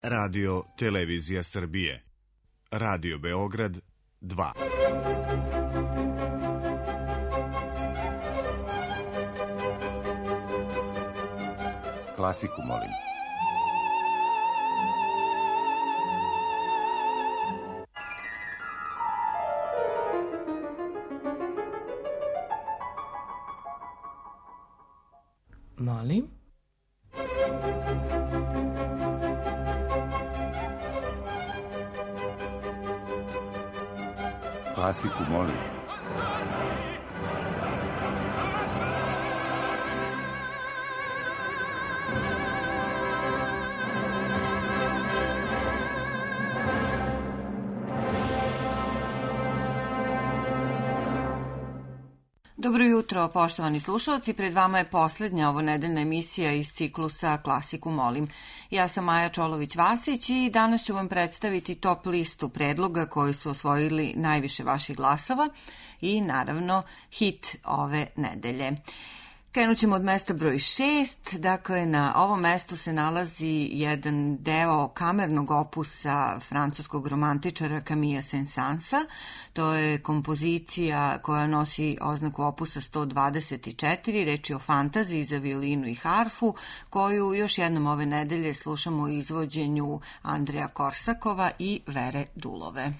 Radio Televizija Srbije. Radio Beograd 2. Klasiku, molim. Molim? Klasiku, molim. Dobro jutro, poštovani slušalci. Pred vama je poslednja ovonedeljna emisija iz ciklusa Klasiku molim. Ja sam Maja Čolović-Vasić i danas ću vam predstaviti top listu predloga koji su osvojili najviše vaših glasova i naravno hit ove nedelje. Krenut ćemo od mesta broj 6, dakle na ovom mestu se nalazi jedan deo kamernog opusa francuskog romantičara Camilla Saint-Saënsa. To je kompozicija koja nosi oznaku opusa 124, reč je o fantaziji za violinu i harfu, koju još jednom ove nedelje slušamo u izvođenju Andreja Korsakova i Vere Dulove.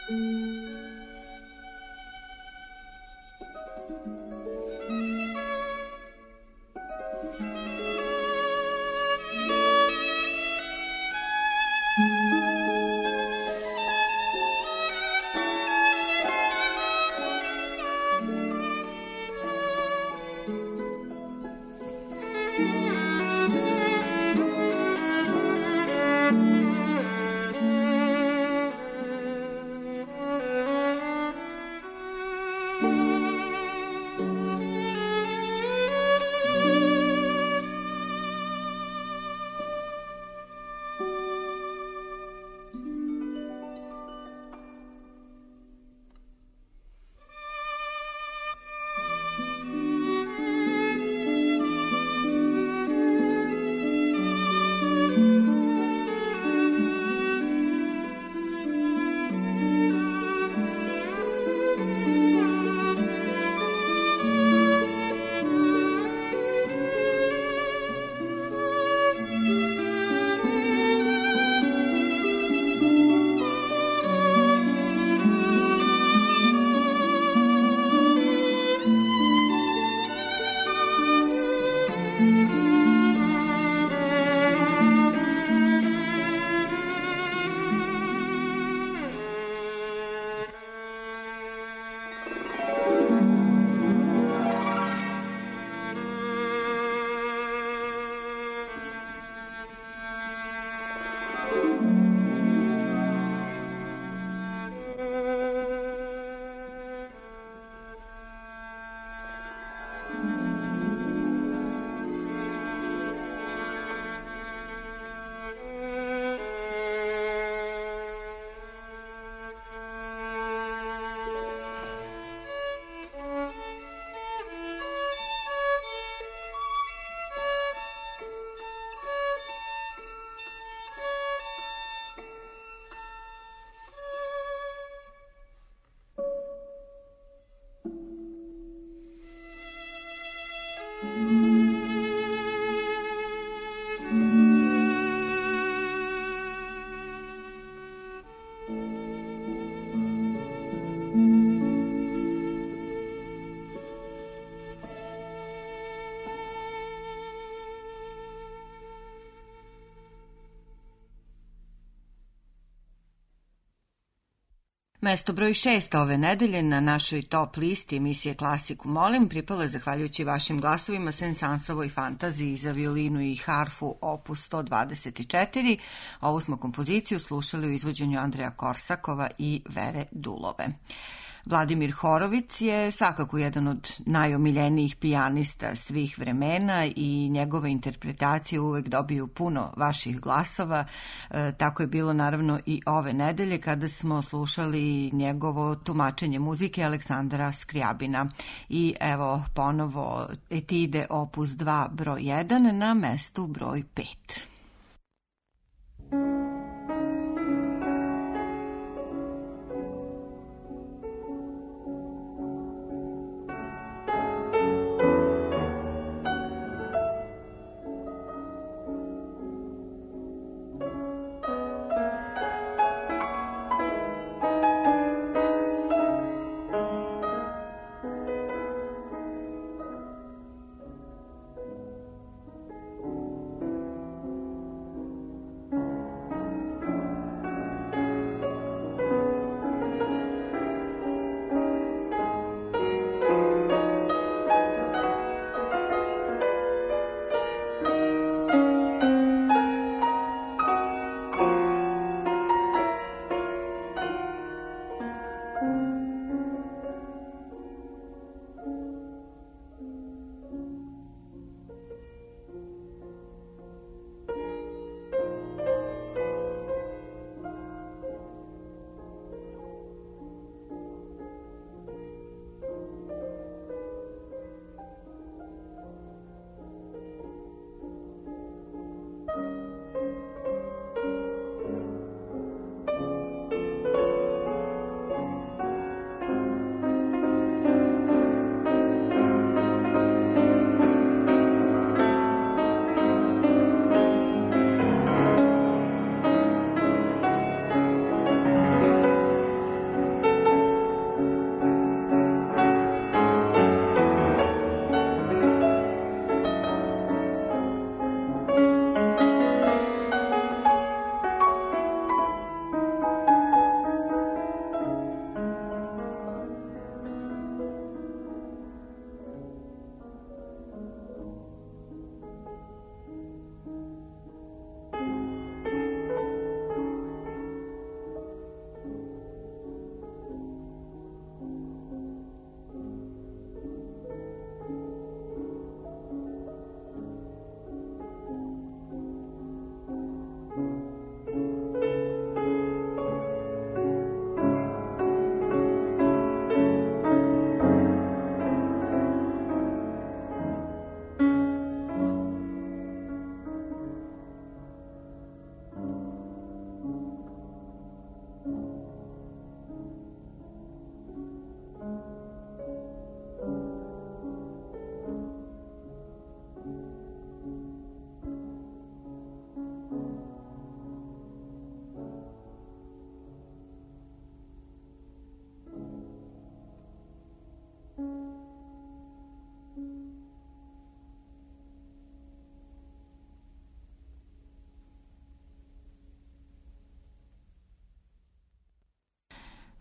Mesto broj 6 ove nedelje na našoj top listi emisije Klasiku molim pripalo je zahvaljujući vašim glasovima Sensansovoj fantaziji za violinu i harfu opus 124. Ovu smo kompoziciju slušali u izvođenju Andreja Korsakova i Vere Dulove. Vladimir Horović je svakako jedan od najomiljenijih pijanista svih vremena i njegove interpretacije uvek dobiju puno vaših glasova. Tako je bilo naravno i ove nedelje kada smo slušali njegovo tumačenje muzike Aleksandra Skrijabina. I evo ponovo etide opus 2 broj 1 na mestu broj 5.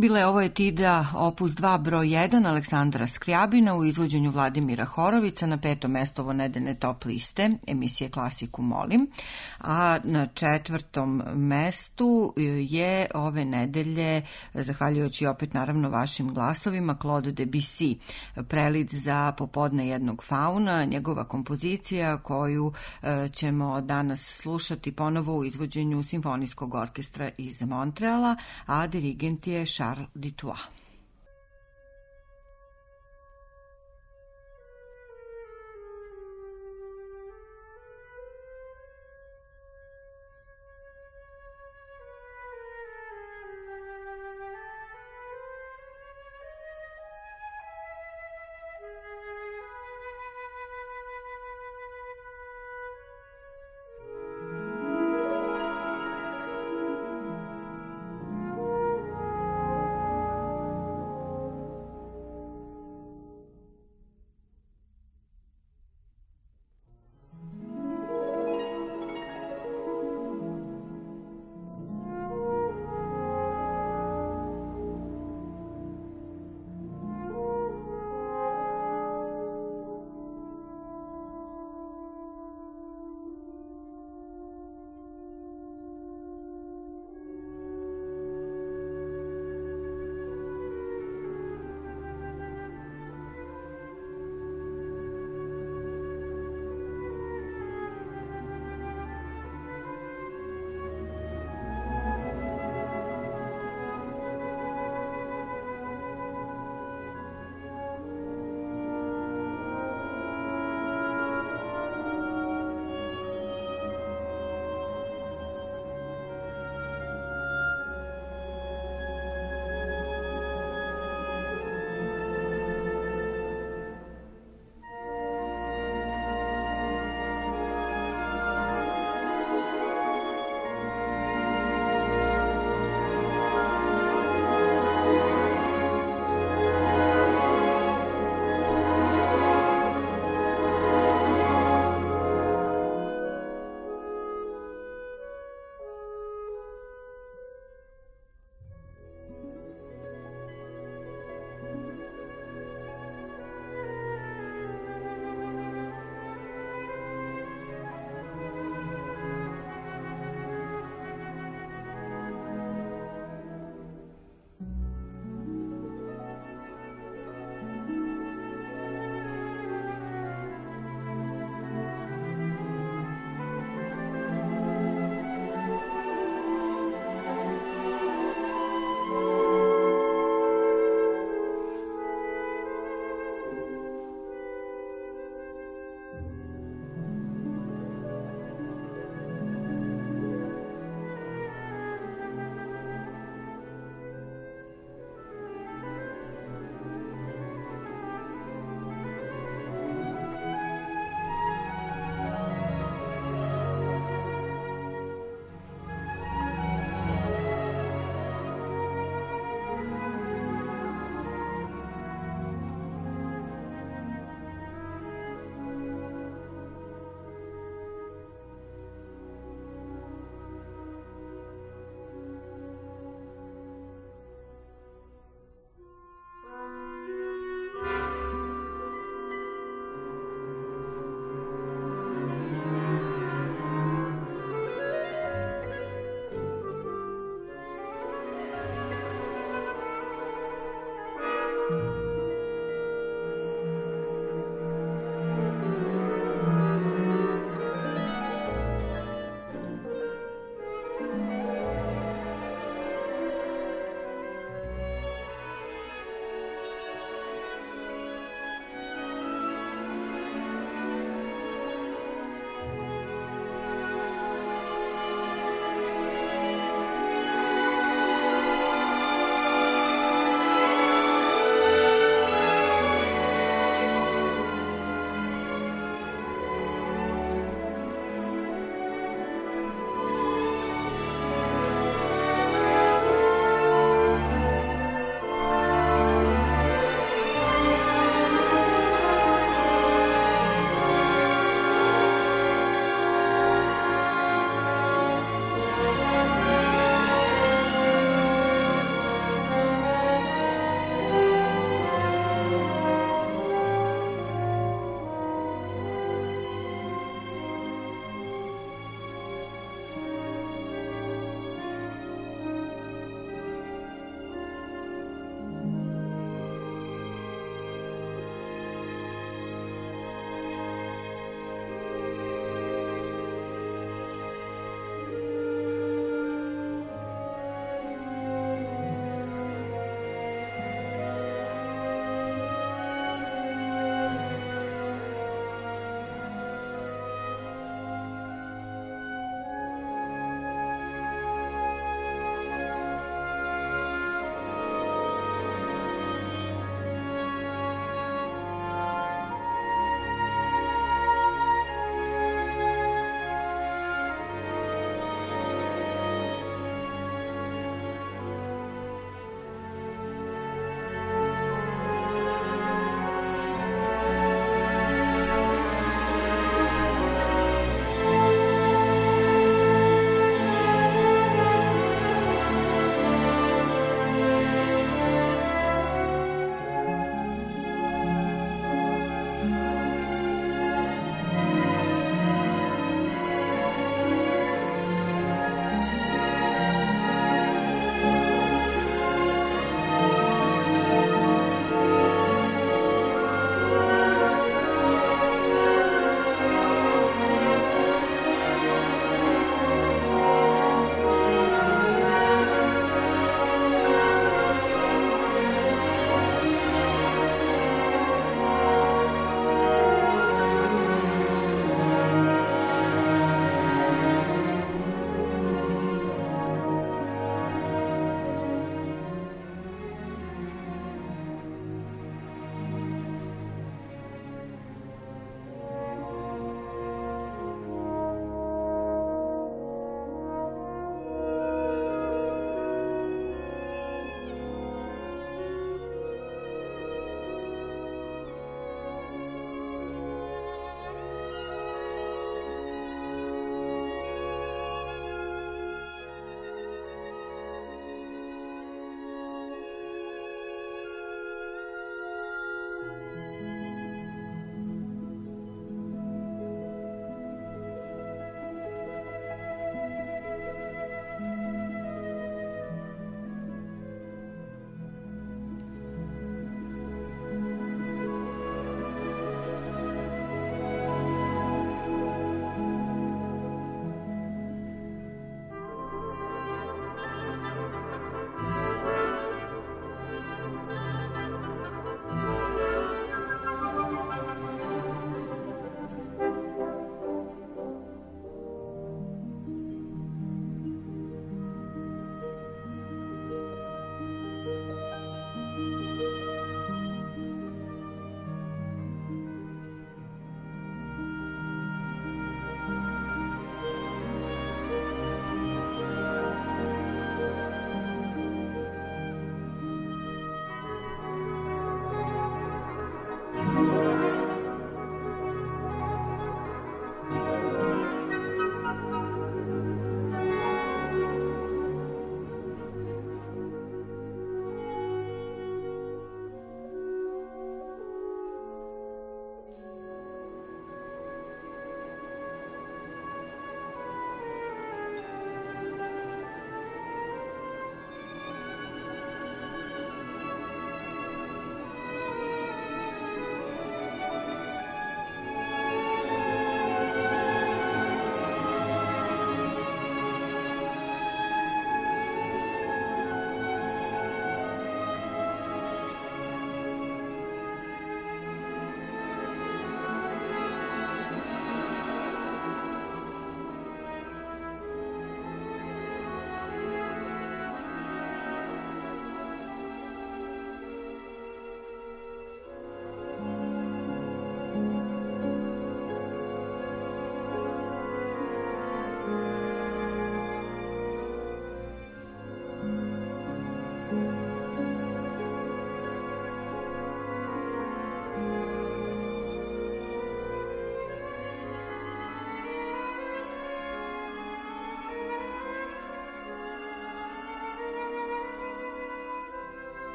Bila je ovo etida opus 2 broj 1 Aleksandra Skrjabina u izvođenju Vladimira Horovića na 5. mesto ovo nedeljne top liste emisije Klasiku molim, a na 4. mestu je ove nedelje, zahvaljujući opet naravno vašim glasovima, Claude Debussy, prelid za popodne jednog fauna, njegova kompozicija koju ćemo danas slušati ponovo u izvođenju Simfonijskog orkestra iz Montreala, a dirigent je Charles Dutoit.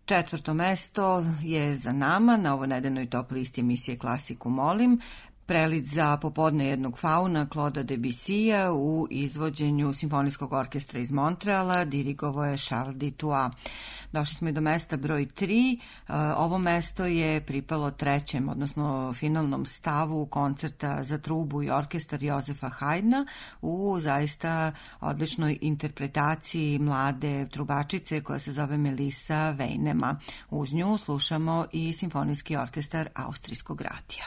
4. mesto je za nama na ovonedeljnoj top listi emisije Klasiku molim. Prelid za popodne jednog fauna Claude'a Debussija u izvođenju Simfonijskog orkestra iz Montreala, dirigovao je Charles Dutoit. Došli smo i do mesta broj 3. Ovo mesto je pripalo trećem, odnosno finalnom stavu koncerta za trubu i orkestar Jozefa Haydna u zaista odličnoj interpretaciji mlade trubačice koja se zove Melissa Weinema. Uz nju slušamo i Simfonijski orkestar Austrijskog radija.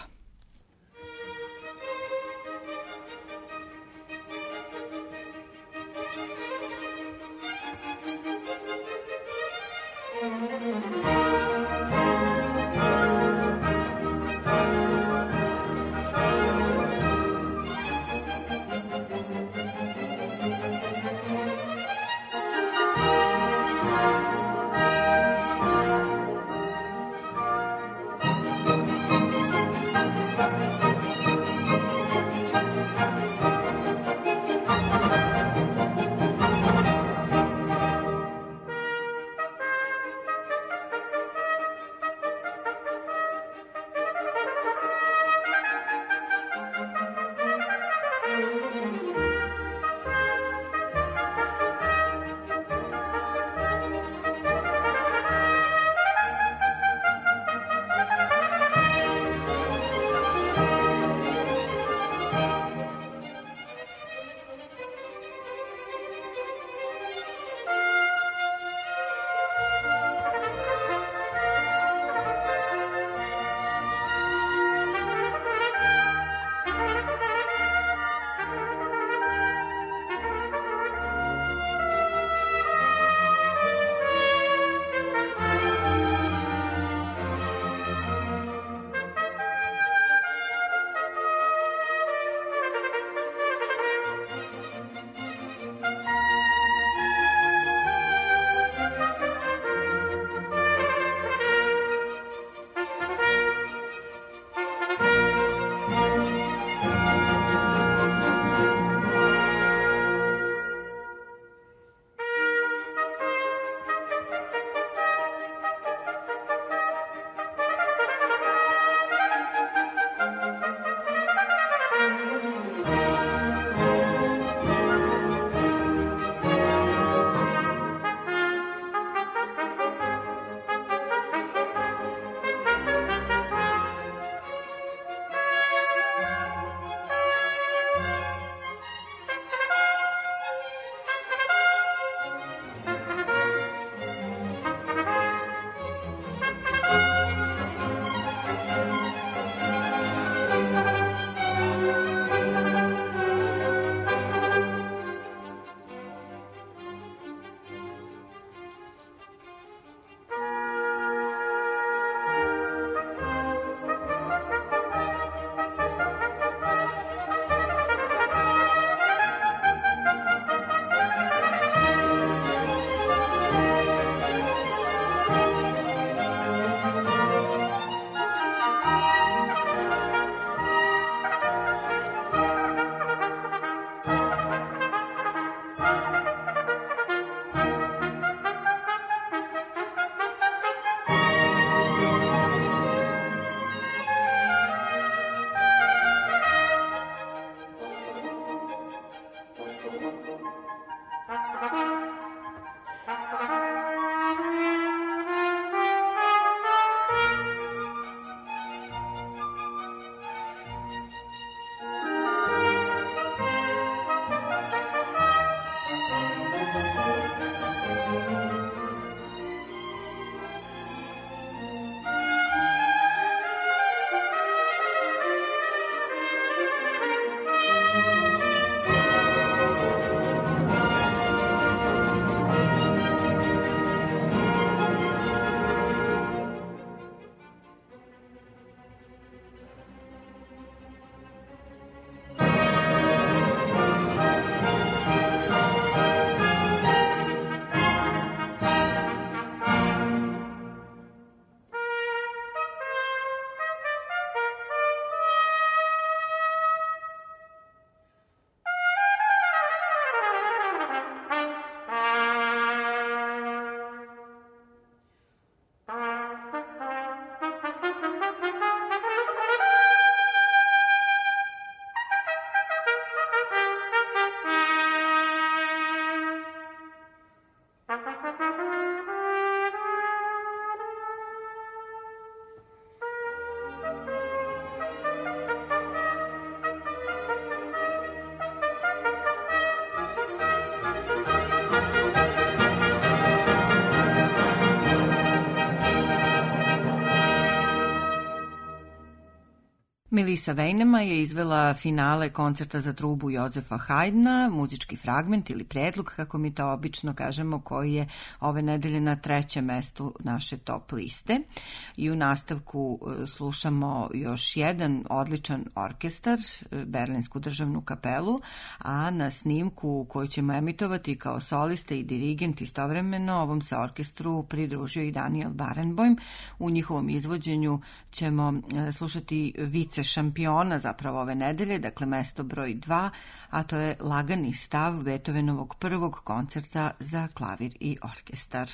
Melissa Vejnema je izvela finale koncerta za trubu Jozefa Haydna, muzički fragment ili predlog, kako mi to obično kažemo, koji je ove nedelje na 3. mestu naše top liste. I u nastavku slušamo još jedan odličan orkestar, Berlinsku državnu kapelu, a na snimku koju ćemo emitovati kao soliste i dirigent istovremeno, ovom se orkestru pridružio i Daniel Barenboim. U njihovom izvođenju ćemo slušati vice šampiona zapravo ove nedelje, dakle mesto broj 2, a to je Lagani stav Beethovenovog prvog koncerta za klavir i orkestar.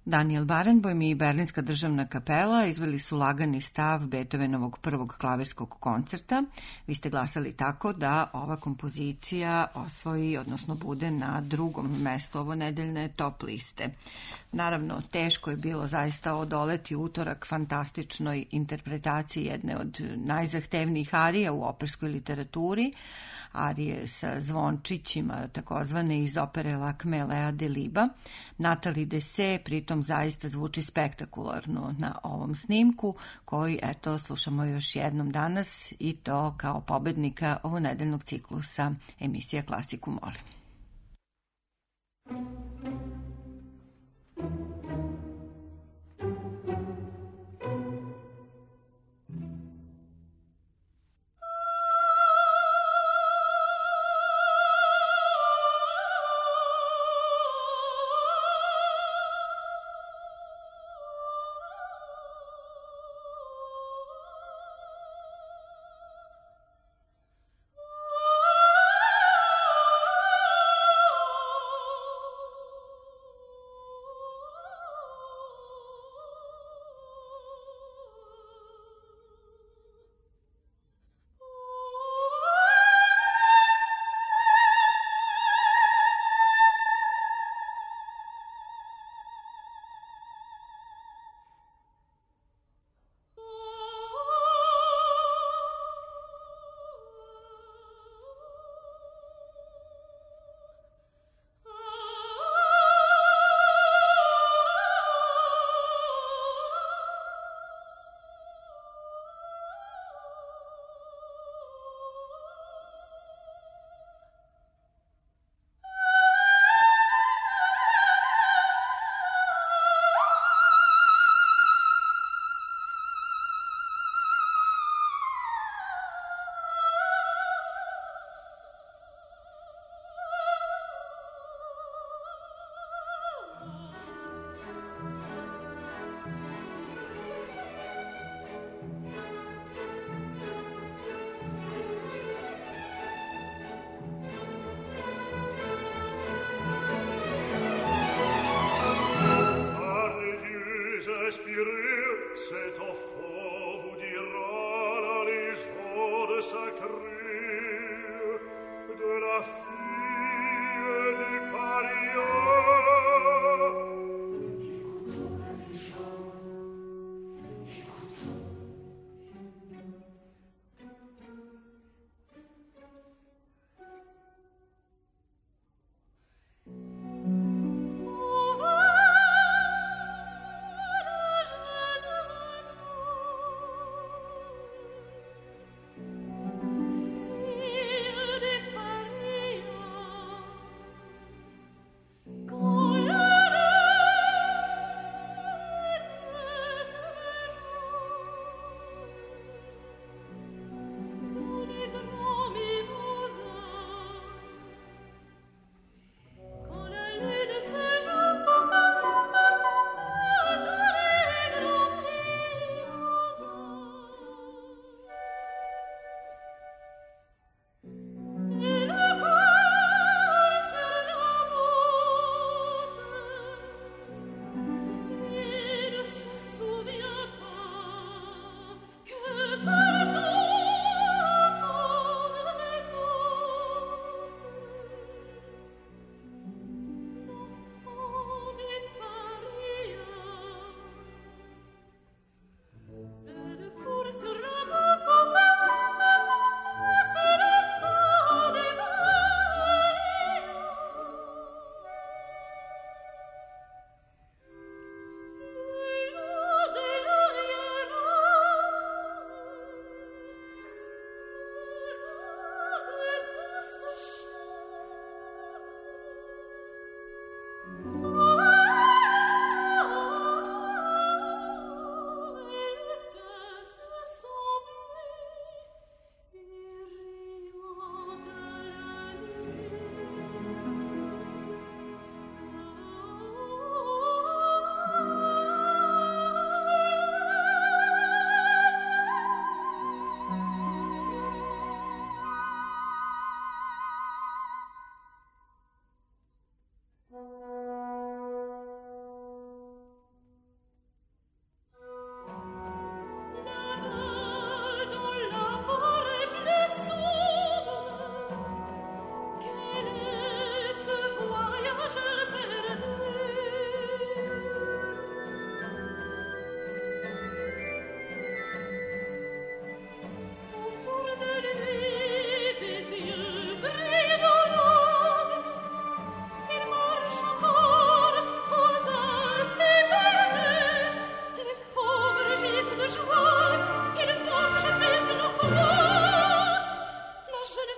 Daniel Barenboim i Berlinska državna kapela izveli su lagani stav Beethovenovog prvog klavirskog koncerta. Vi ste glasali tako da ova kompozicija osvoji, odnosno bude na drugom mestu ovo nedeljne top liste. Naravno, teško je bilo zaista odoleti utorak fantastičnoj interpretaciji jedne od najzahtevnijih arija u operskoj literaturi, arije sa zvončićima, takozvane iz opere La Camélia de Liba. Nathalie Dessay pritom zaista zvuči spektakularno na ovom snimku, koji, eto, slušamo još jednom danas i to kao pobednika ovonedeljnog ciklusa emisija Klasiku molim.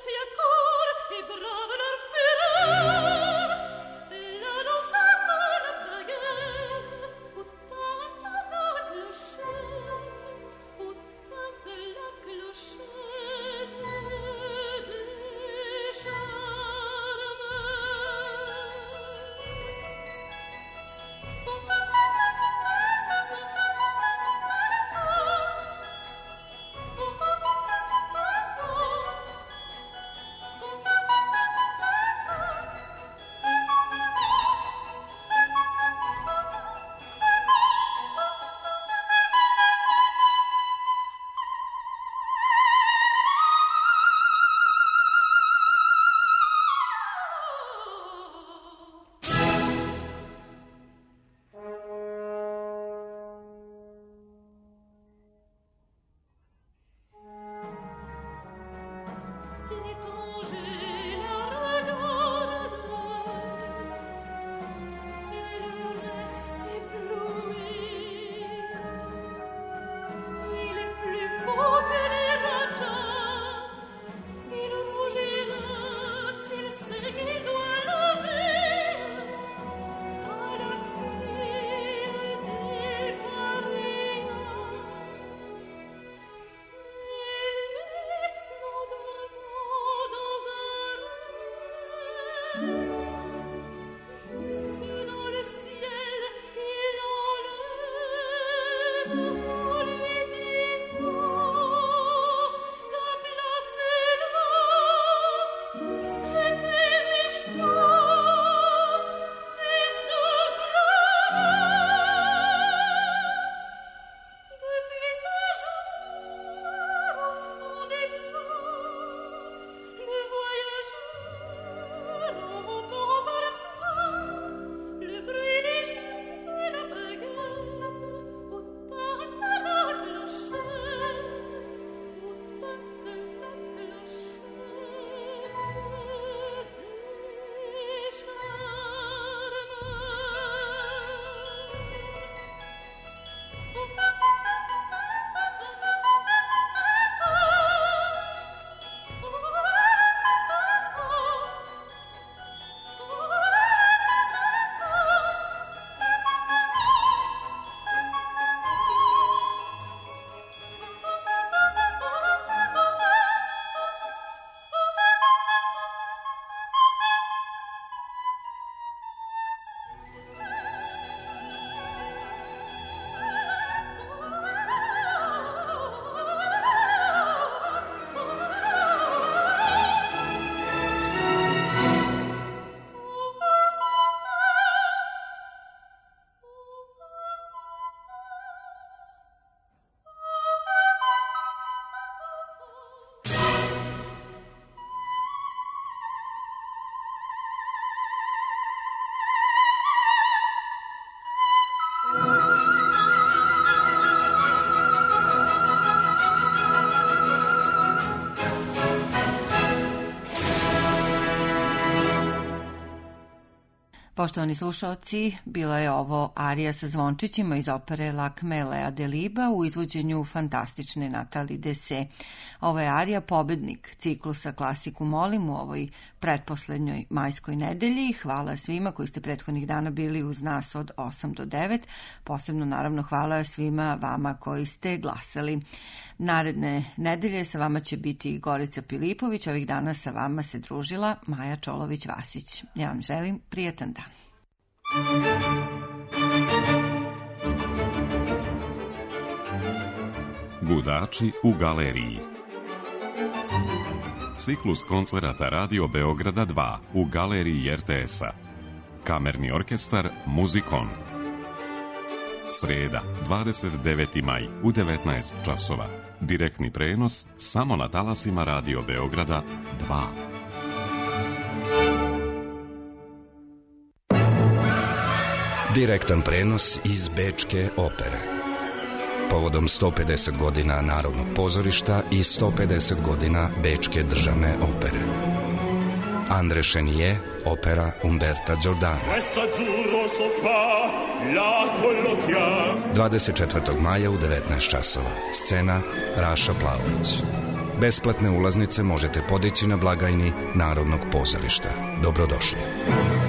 Poštovani slušaoci, bila je ovo arija sa zvončićima iz opere Lakme Lea Deliba u izvođenju fantastične Natali Dessay. Ovo je arija pobednik ciklusa Klasiku molim u ovoj pretposlednjoj majskoj nedelji. Hvala svima koji ste prethodnih dana bili uz nas od 8 do 9. Posebno naravno hvala svima vama koji ste glasali. Naredne nedelje sa vama će biti Gorica Pilipović, ovih dana sa vama se družila Maja Čolović-Vasić. Ja vam želim prijetan dan. Gudači u galeriji. Ciklus koncerata Radio Beograda 2 u galeriji RTS-a. Kamerni orkestar Muzikon. Sreda, 29. maj u 19 časova. Direktni prenos samo na talasima Radio Beograda 2. Direktan prenos iz Bečke opere. Povodom 150 godina Narodnog pozorišta i 150 godina Bečke državne opere. André Chenier, opera Umberta Giordana. 24. maja u 19 časova. Scena Raša Plavović. Besplatne ulaznice možete podići na blagajni Narodnog pozorišta. Dobrodošli.